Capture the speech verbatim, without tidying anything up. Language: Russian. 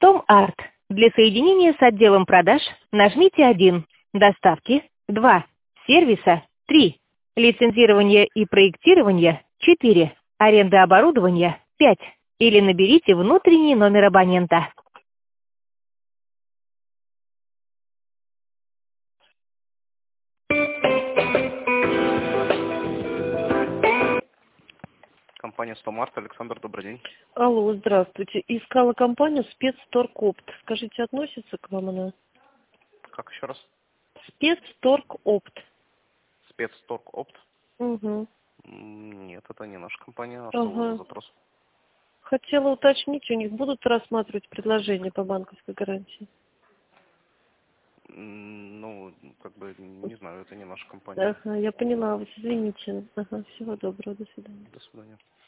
Том Арт. Для соединения с отделом продаж нажмите один. Доставки два. Сервиса три. Лицензирование и проектирование четыре. Аренда оборудования пять. Или наберите внутренний номер абонента. Компания Стомарт. Александр, добрый день. Алло, здравствуйте. Искала компанию Спецторг-Опт. Скажите, относится к вам она? Как еще раз? Спецторг-Опт. Спецторг-Опт? Угу. Нет, это не наша компания. А что у вас Ага. за запрос? Хотела уточнить, у них будут рассматривать предложения по банковской гарантии? М, Ну, как бы, не знаю, это не наша компания. Ага, я поняла вас, извините. Ага, всего доброго, до свидания. До свидания.